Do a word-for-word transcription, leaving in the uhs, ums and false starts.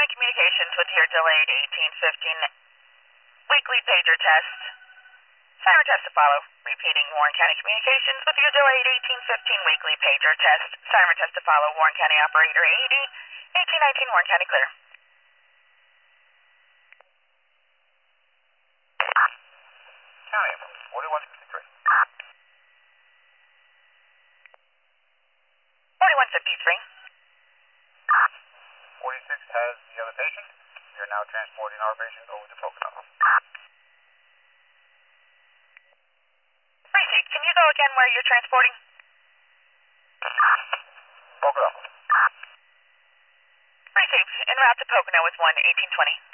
County Communications with your delayed eighteen fifteen weekly pager test. Siren test to follow. Repeating, Warren County Communications with your delayed eighteen fifteen weekly pager test. Siren test to follow. Warren County Operator eighty, eighteen nineteen, Warren County clear. County, forty-one fifty-three. forty-one fifty-three. forty-six has the other patient. We are now transporting our patient over to Pocono. Received. Can you go again where you're transporting? Pocono. Received. En route to Pocono with one eighteen twenty.